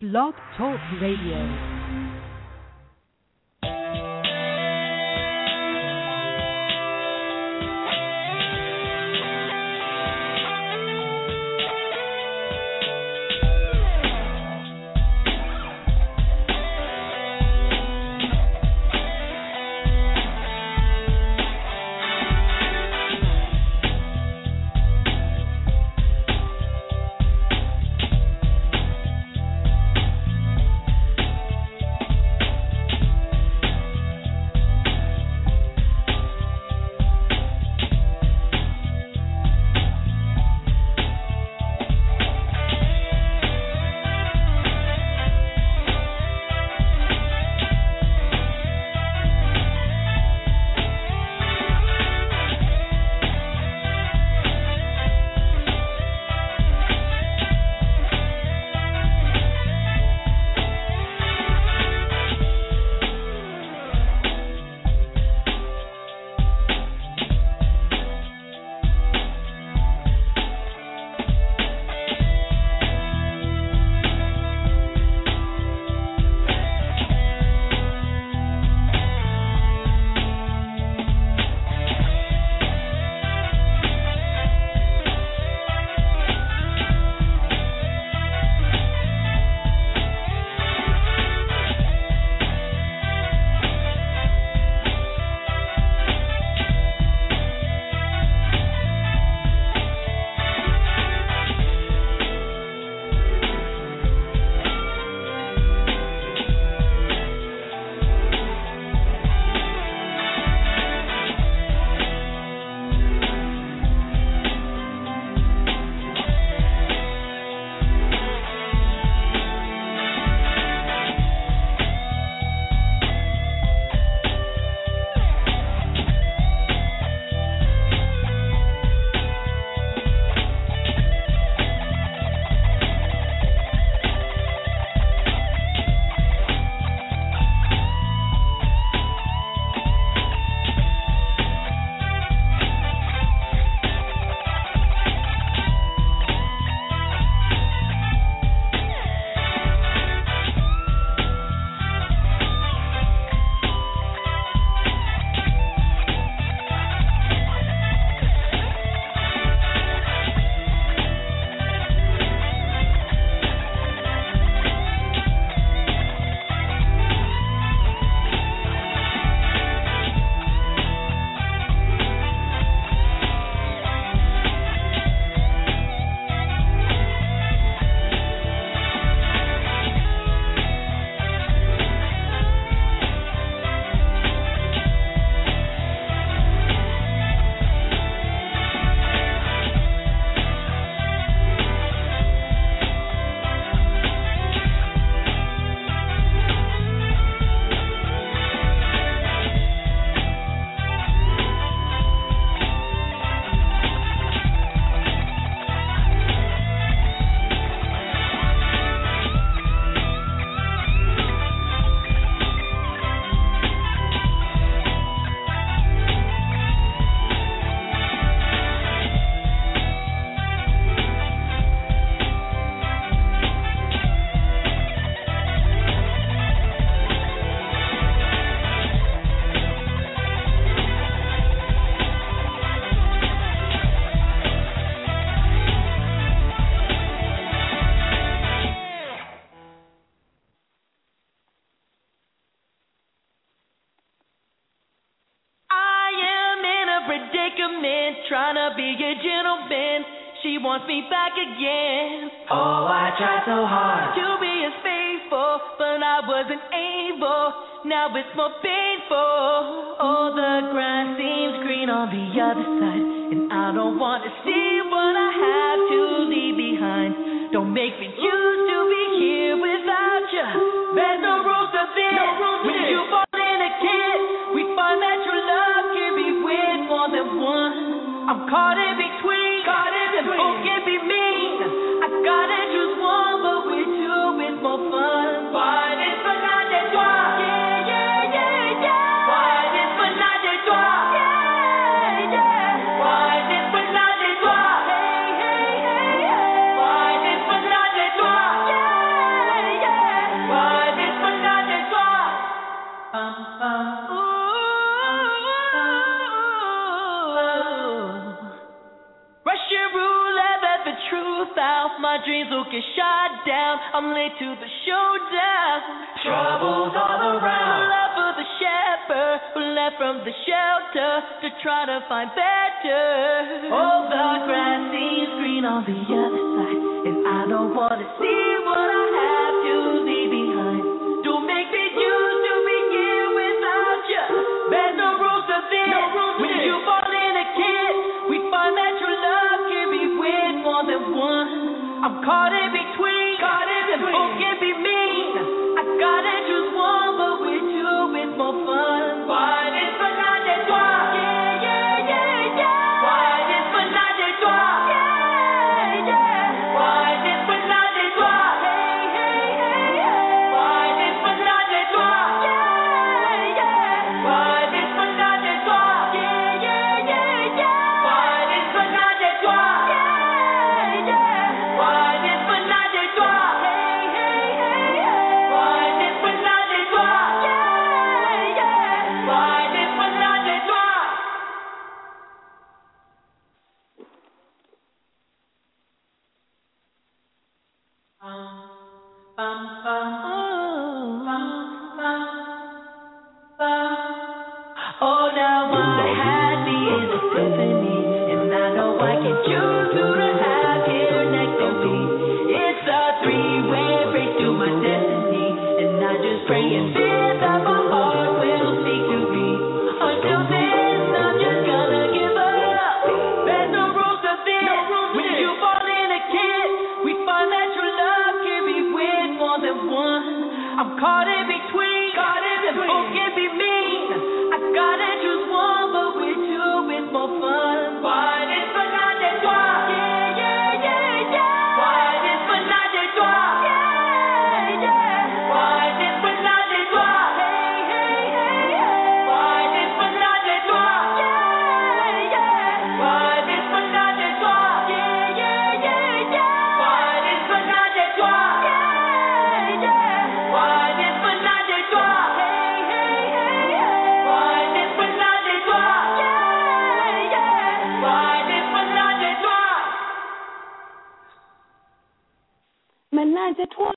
Blog Talk Radio. Trying to be a gentleman, she wants me back again. Oh, I tried so hard to be as faithful, but I wasn't able. Now it's more painful. Oh, the grass seems green on the other side, and I don't want to see what I have to leave behind. Don't make me choose to be here without you. There's no rules to this. When you fall in a kiss, we find that true love can be with more than one. I'm caught in between, and both can be mean. I gotta choose one, but with two it's more fun. Why this menage a trois? Yeah, yeah, yeah, yeah. Why this menage a trois? Yeah, yeah. Why this menage a trois? Hey, hey, hey, hey. Why this menage a trois? Yeah, yeah. my dreams will get shot down. I'm late to the showdown. Troubles all around. Love for the shepherd who left from the shelter to try to find better. Oh, the grass seems green on the other side, and I don't wanna see what I have to leave behind. Don't make me choose to begin without you. There's no rules to this. When you fall in a kid, we find that your love can be with more than one. I'm caught in between, and both can be mean. I gotta choose one, but with two it's more fun. Why this menage a trois? Yeah, yeah, yeah, yeah. Why this menage a trois? Yeah, yeah. Why this menage a trois? Hey, hey, hey, hey. Why this menage a trois? Yeah, yeah. Why this menage a trois? Yeah, yeah, yeah, yeah. Why this menage a trois? Yeah, yeah. Why this menage a trois? Hey, hey, hey, hey. Why this menage a trois? Yeah, yeah. Why this menage a trois? Oh, now what had me is a symphony, and I know I can choose who to have here next to me. It's a three-way race to my destiny, and I just pray and feel that my heart will speak to me. Until then, I'm just gonna give up. There's no rules to this. When you fall in a kiss, we find that your love can be with more than one. I'm caught in between, and both can be mean. I gotta choose one, but with two it's more fun. Why this menage a trois? Yeah, yeah, yeah, yeah. Why this menage a trois? Yeah, yeah. Why this menage a trois? Hey, hey, hey, hey. Why this menage a trois? Yeah, yeah. Why this menage a trois? Yeah, yeah, yeah, yeah. Why this menage a trois? Yeah, yeah. Why this menage a trois? Hey, hey, hey, hey. Why this menage a trois? Yeah, yeah. Why this menage a trois? Menage a trois.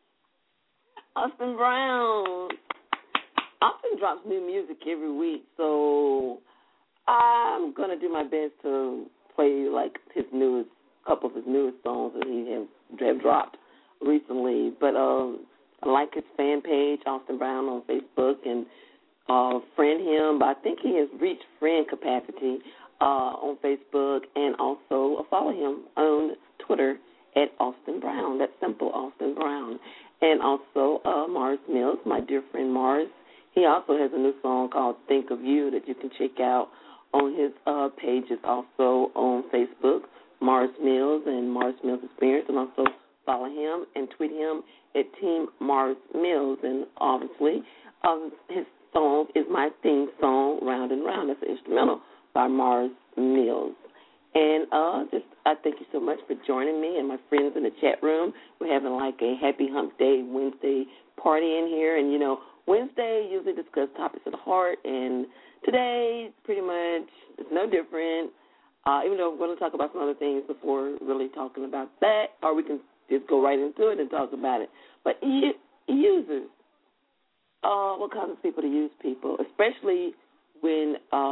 Austin Brown. Austin drops new music every week, so I'm going to do my best to play like his newest, couple of his newest songs that he have dropped recently. But I like his fan page, Austin Brown, on Facebook, and friend him. But I think he has reached friend capacity on Facebook, and also follow him on Twitter at Austin Brown. That's simple, Austin Brown. And also Mars Mills, my dear friend Mars. He also has a new song called Think of You that you can check out on his pages, also on Facebook, Mars Mills and Mars Mills Experience, and also follow him and tweet him at Team Mars Mills. And obviously his song is my theme song, Round and Round. That's an instrumental by Mars Mills. And I thank you so much for joining me and my friends in the chat room. We're having like a Happy Hump Day Wednesday party in here. And, you know, Wednesday usually discuss topics of the heart. And today, pretty much, it's no different. Even though we're going to talk about some other things before really talking about that. Or we can just go right into it and talk about it. But users, what causes people to use people, especially when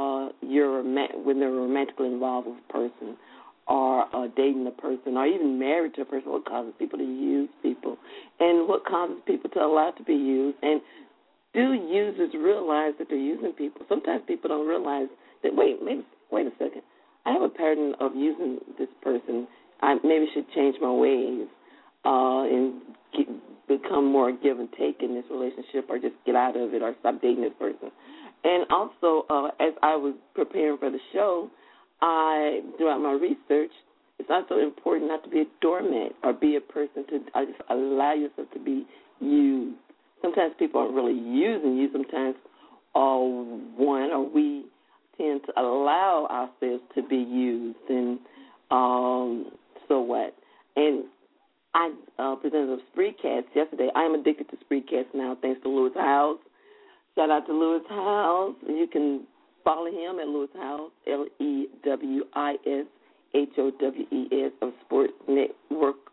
when they're romantically involved with a person, or dating a person, or even married to a person, what causes people to use people, and what causes people to allow to be used, and do users realize that they're using people? Sometimes people don't realize that, wait a second, I have a pattern of using this person. I maybe should change my ways and become more give and take in this relationship, or just get out of it, or stop dating this person. And also, as I was preparing for the show, throughout my research, it's also important not to be a doormat or be a person to just allow yourself to be used. Sometimes people aren't really using you. Sometimes we tend to allow ourselves to be used. And so what? And I presented a Spreecast yesterday. I am addicted to Spreecast now, thanks to Lewis Howes. Shout out to Lewis Howes. You can follow him at Lewis Howes, LEWISHOWES of Sports Network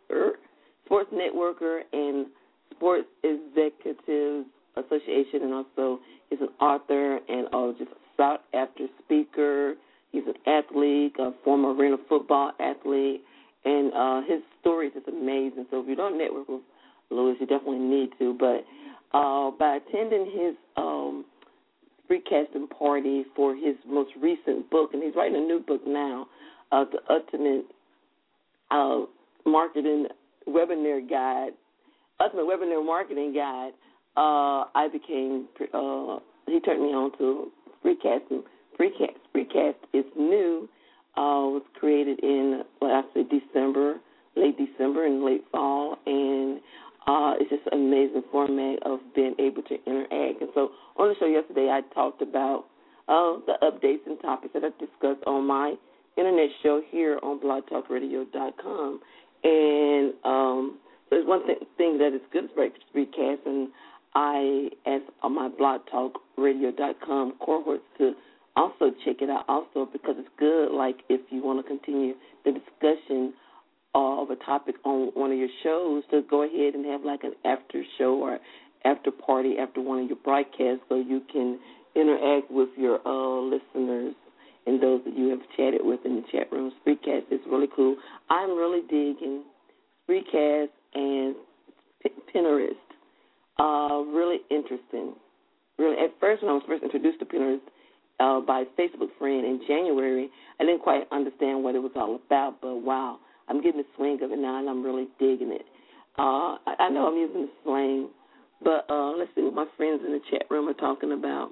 Sports Networker and Sports Executives Association, and also he's an author and just a sought-after speaker. He's an athlete, a former arena football athlete, and his story is just amazing. So if you don't network with Louis, you definitely need to. But by attending his free casting party for his most recent book, and he's writing a new book now, the Ultimate Marketing Webinar Guide, Ultimate Webinar Marketing Guide, I became, he turned me on to free casting. Freecast is new, was created in, December, late December and late fall, and it's just an amazing format of being able to interact. And so on the show yesterday, I talked about the updates and topics that I discussed on my internet show here on blogtalkradio.com. And so there's one thing that is good for Freecast, and I asked on my blogtalkradio.com cohorts to also check it out also, because it's good, like if you want to continue the discussion of a topic on one of your shows, to go ahead and have like an after show or after party after one of your broadcasts, so you can interact with your listeners and those that you have chatted with in the chat room. Spreecast is really cool. I'm really digging Spreecast and Pinterest. Really interesting. Really, at first, when I was first introduced to Pinterest by a Facebook friend in January, I didn't quite understand what it was all about, but wow, I'm getting the swing of it now, and I'm really digging it. I know I'm using the slang, but let's see what my friends in the chat room are talking about.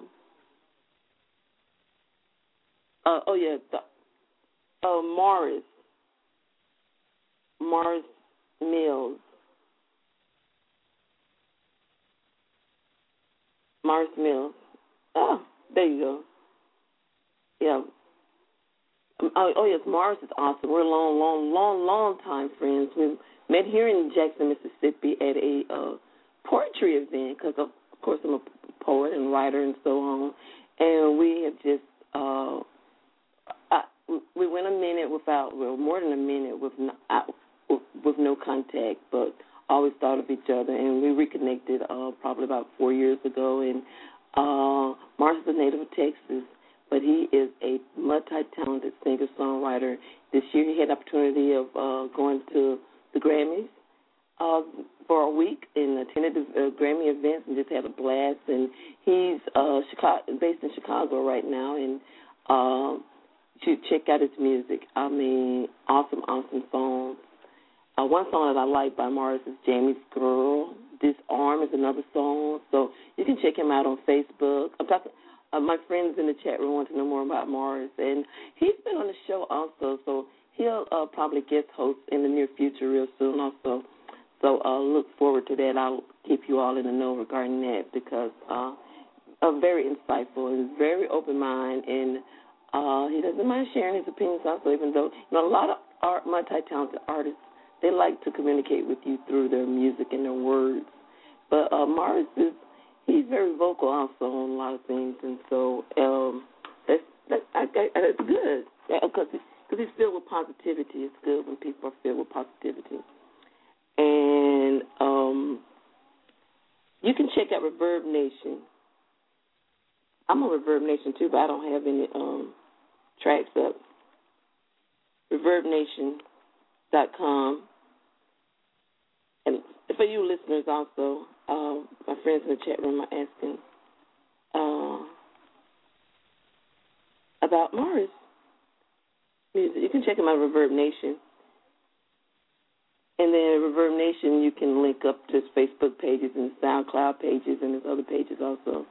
Morris Mills. Morris Mills. Oh, there you go. Yeah. Yes, Morris is awesome. We're long time friends. We met here in Jackson, Mississippi at a poetry event, because, of course, I'm a poet and writer and so on. And we have just, we went more than a minute with no contact, but always thought of each other. And we reconnected probably about 4 years ago. And Morris is a native of Texas, but he is a multi-talented singer-songwriter. This year he had the opportunity of going to the Grammys for a week and attended the Grammy events and just had a blast. And he's based in Chicago right now, and you should check out his music. I mean, awesome songs. One song that I like by Morris is Jamie's Girl. Disarm is another song. So you can check him out on Facebook. I'm talking. My friends in the chat room want to know more about Morris, and he's been on the show also, so he'll probably guest host in the near future real soon also. So look forward to that. I'll keep you all in the know regarding that, because very insightful and very open mind, and he doesn't mind sharing his opinions also, even though a lot of multi-talented artists, they like to communicate with you through their music and their words. But Morris he's very vocal also on a lot of things, and so that's good, because he's filled with positivity. It's good when people are filled with positivity. And you can check out Reverb Nation. I'm on Reverb Nation too, but I don't have any tracks up. ReverbNation.com. And for you listeners also, my friends in the chat room are asking about Morris music. You can check him out, Reverb Nation. And then Reverb Nation, you can link up to his Facebook pages and SoundCloud pages and his other pages also.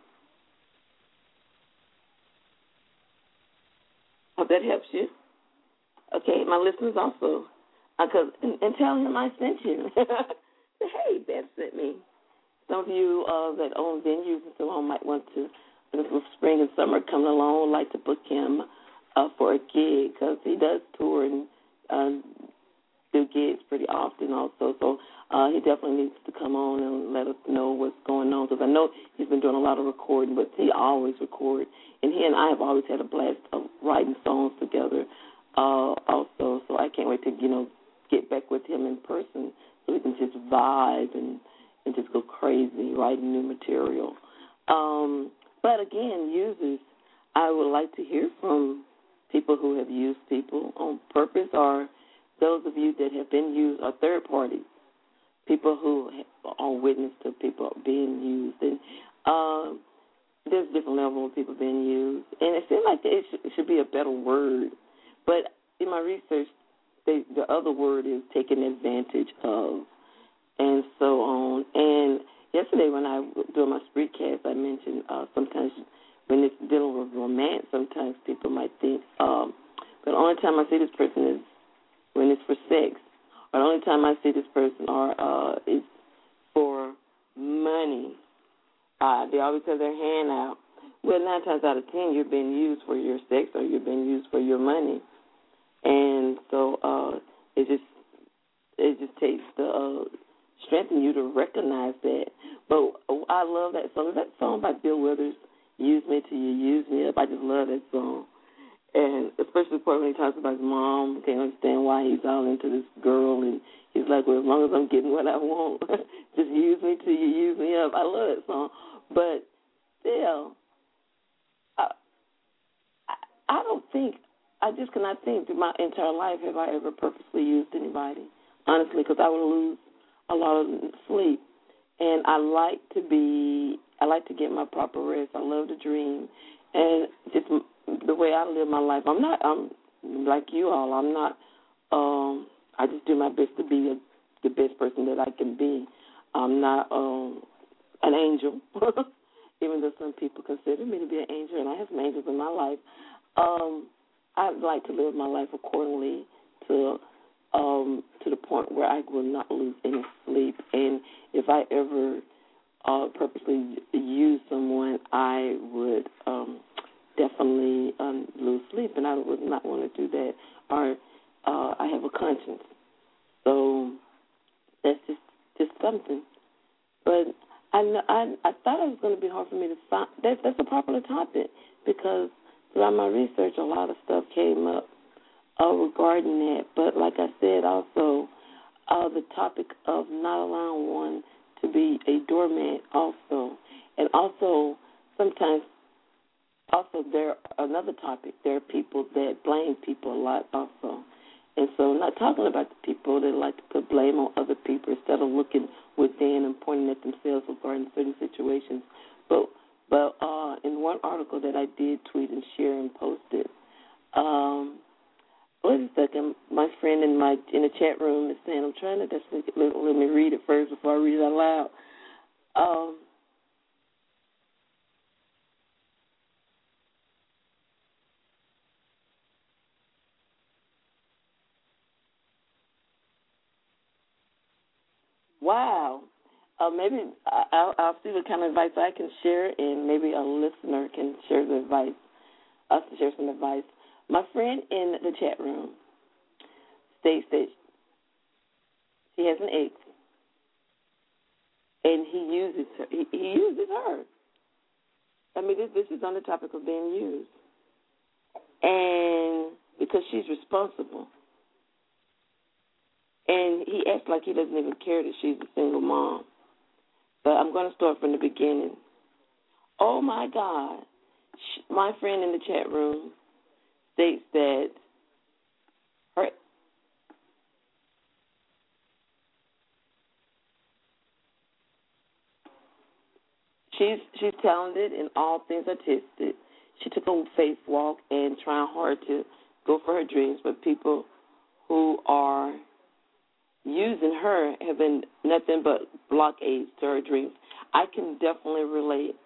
Hope that helps you. Okay, my listeners also. And tell him I sent you. Hey, Beth sent me. Some of you that own venues and so on might want to, with spring and summer coming along, would like to book him for a gig, because he does tour and do gigs pretty often also. So he definitely needs to come on and let us know what's going on, because I know he's been doing a lot of recording, but he always records. And he and I have always had a blast of writing songs together also. So I can't wait to, get back with him in person so we can just vibe and just go crazy writing new material. But again, users, I would like to hear from people who have used people on purpose, or those of you that have been used, or third parties, people who are witness to people being used. And there's different levels of people being used. And it seems like it should be a better word. But in my research, the other word is taken advantage of, and so on. And yesterday when I was doing my Spreecast, I mentioned sometimes when it's dealing with romance, sometimes people might think, but the only time I see this person is when it's for sex, or the only time I see this person is for money. They always have their hand out. Well, 9 times out of 10, you're being used for your sex or you're being used for your money. And so it just takes the strength in you to recognize that. But I love that song. That song by Bill Withers, Use Me Till You Use Me Up. I just love that song. And especially the part when he talks about his mom, can't understand why he's all into this girl. And he's like, well, as long as I'm getting what I want, just use me till you use me up. I love that song. But still, I don't think, I just cannot think through my entire life have I ever purposely used anybody, honestly, because I would lose a lot of sleep. And I like to get my proper rest. I love to dream. And just the way I live my life, I'm like you all. I'm not, I just do my best to be the best person that I can be. I'm not an angel, even though some people consider me to be an angel, and I have some angels in my life. I like to live my life accordingly to the point where I will not lose any sleep. And if I ever purposely use someone, I would definitely lose sleep, and I would not want to do that. Or I have a conscience, so that's just something. But I thought it was going to be hard for me to find. That's a popular topic because throughout my research, a lot of stuff came up regarding that. But like I said, also the topic of not allowing one to be a doormat also. And also sometimes also there another topic, there are people that blame people a lot also. And so I'm not talking about the people that like to put blame on other people instead of looking within and pointing at themselves regarding certain situations. But in one article that I did tweet and share and posted, wait a second, my friend in the chat room is saying, I'm trying to just let me read it first before I read it out loud. Wow. Maybe I'll see what kind of advice I can share, and maybe a listener can share the advice, us to share some advice. My friend in the chat room states that she has an ex, and he uses her. He uses her. I mean, this is on the topic of being used, and because she's responsible. And he acts like he doesn't even care that she's a single mom. But I'm going to start from the beginning. Oh, my God. My friend in the chat room states that she's talented in all things artistic. She took a faith walk and trying hard to go for her dreams, but people who are using her have been nothing but blockades to her dreams. I can definitely relate.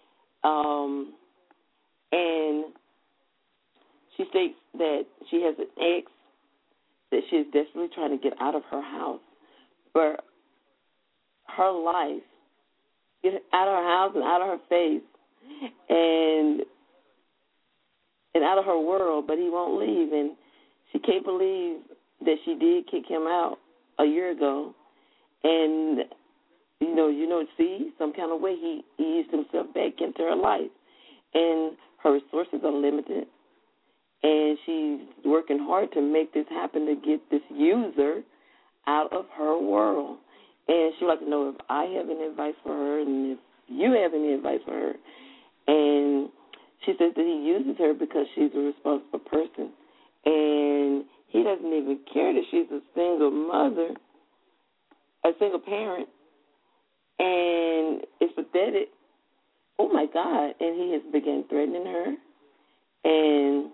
And she states that she has an ex that she is desperately trying to get out of her house. But her life, get out of her house and out of her face and out of her world, but he won't leave. And she can't believe that she did kick him out a year ago, and see, some kind of way he eased himself back into her life, and her resources are limited, and she's working hard to make this happen to get this user out of her world. And she'd like to know if I have any advice for her and if you have any advice for her. And she says that he uses her because she's a responsible person. And he doesn't even care that she's a single mother, a single parent. And it's pathetic. Oh, my God. And he has begun threatening her. And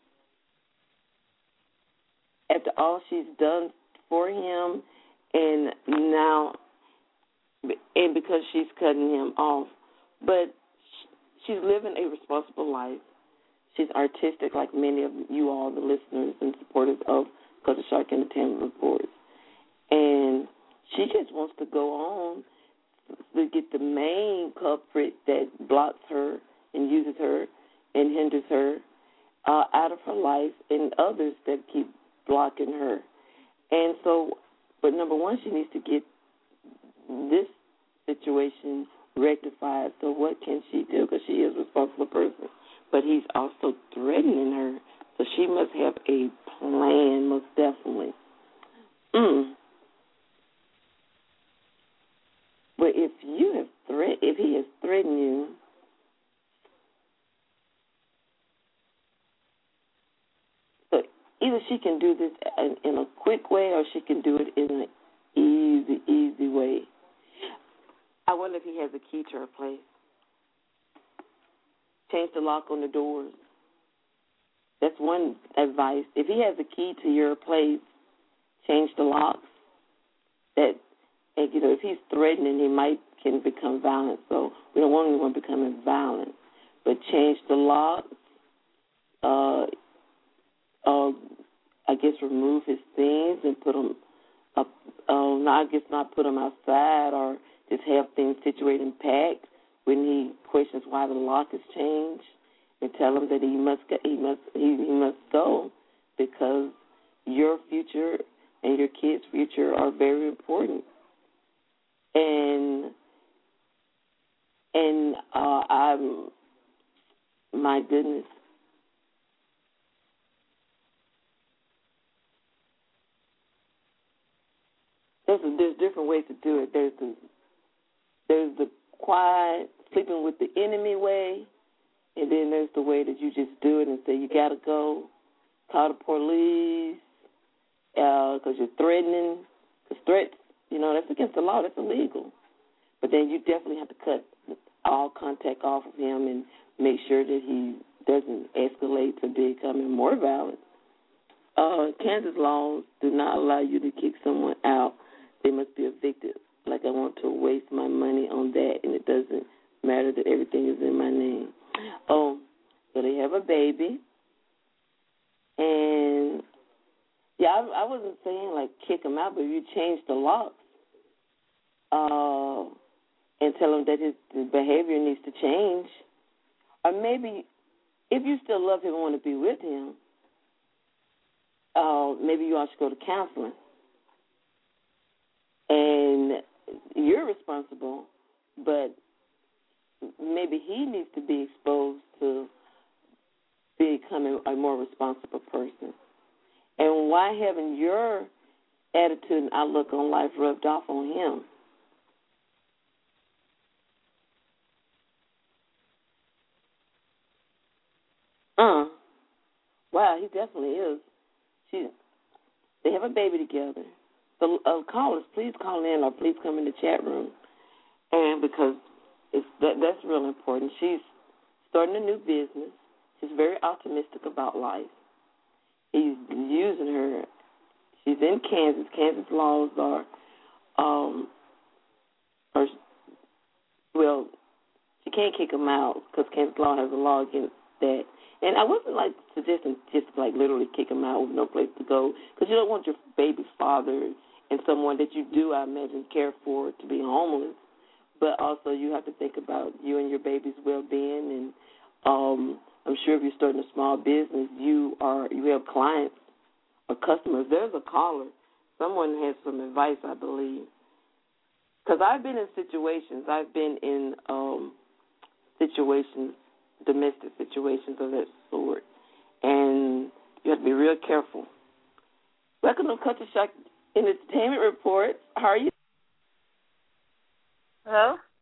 after all she's done for him, and now, and because she's cutting him off, but she's living a responsible life. She's artistic, like many of you all, the listeners and supporters of Culture Shock Entertainment Reports. And she just wants to go on to get the main culprit that blocks her and uses her and hinders her out of her life, and others that keep blocking her. And so, but number one, she needs to get this situation rectified. So what can she do? Because she is a responsible person. But he's also threatening her. So she must have a plan, most definitely. But if he has threatened you, so either she can do this in a quick way or she can do it in an easy way. I wonder if he has a key to her place. Change the lock on the doors. That's one advice. If he has a key to your place, change the locks. And, if he's threatening, he can become violent. So we don't want anyone becoming violent. But change the locks. I guess remove his things and put them up. Not put them outside, or just have things situated and packed. When he questions why the lock is changed, and tell him that he must go because your future and your kids' future are very important. My goodness. There's different ways to do it. There's the quiet, sleeping with the enemy way, and then there's the way that you just do it and say you got to go, call the police, because you're threatening. Because threats, that's against the law. That's illegal. But then you definitely have to cut all contact off of him and make sure that he doesn't escalate to becoming more violent. Kansas laws do not allow you to kick someone out. They must be evicted. Like, I want to waste my money on that, and it doesn't matter that everything is in my name. Oh, so they have a baby. And, yeah, I wasn't saying, like, kick him out, but if you change the locks and tell him that his behavior needs to change, or maybe if you still love him and want to be with him, maybe you all should go to counseling. And you're responsible, but maybe he needs to be exposed to becoming a more responsible person. And why haven't your attitude and outlook on life rubbed off on him? Wow, he definitely is. They have a baby together. So callers, please call in or please come in the chat room, and because that's real important. She's starting a new business. She's very optimistic about life. He's using her. She's in Kansas. Kansas laws she can't kick him out because Kansas law has a law against that. And I wasn't suggesting just literally kick him out with no place to go, because you don't want your baby's father and someone that you do, I imagine, care for to be homeless. But also you have to think about you and your baby's well-being. And I'm sure if you're starting a small business, you have clients or customers. There's a caller. Someone has some advice, I believe. Because I've been in situations. I've been in domestic situations of that sort. And you have to be real careful. Welcome to Culture Shock in entertainment reports. How are you? Hello?